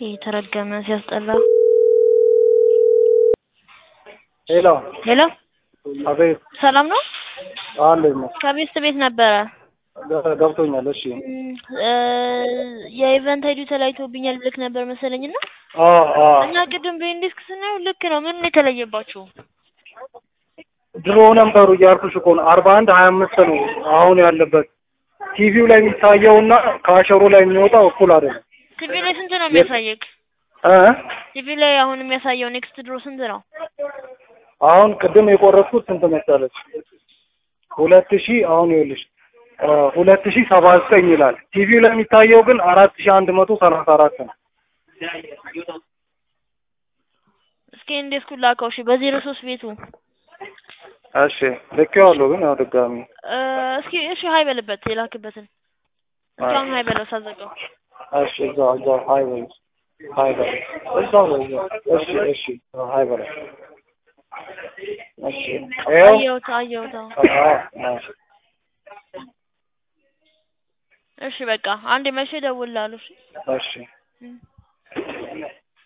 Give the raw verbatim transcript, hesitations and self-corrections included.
የተረገመ ሲያስጠላ ሄሎ ሄሎ አቤት ሰላም ነው አለኝ ከቤት ቤት ነበረ ገብቶኛል እሺ የኢቨንት አይዲ ተላይቶብኛል ልክ ነበር መሰለኝና አዎ አዎ እና ቅድም በኢንዴክስ ስናየው ልክ ነው ምን የተለየባችሁ ድሮ ነበሩ እያልኩሽ እኮ ነው አርባ አንድ ሀያ አምስት ነው አሁን ያለበት ቲቪው ላይ የሚታየውና ካሸሩ ላይ የሚወጣው እኩል አይደለም ቲቪ ላይ ስንት ነው የሚያሳየው እ ቲቪ ላይ አሁን የሚያሳየው ኔክስት ድሮ ስንት ነው አሁን ቅድም የቆረጥኩት ስንት መሰለሽ ሁለት ሺህ አሁን ይኸውልሽ ሁለት ሺህ ሰባ ዘጠኝ ይላል ቲቪው ላይ የሚታየው ግን አራት ሺህ አንድ መቶ ሰላሳ አራት ነው እስኪ እንዴት ኩላካው እሺ በዜሮ ሶስት ቤቱ እሺ ልኬዋለሁ ግን ያው ድጋሚ እስኪ እሺ ሃይ በልበት የላክበትን እዛው ሃይ በለው ሳዘቀው እሺ እዛው እዛው ሃይ በለው ሃይ በለው እዛው ነው እሺ እሺ ሃይ በለው እሺ አየው ታየው ታው እሺ በቃ አንዴ መቼ ደውልላለሁ እሺ እሺ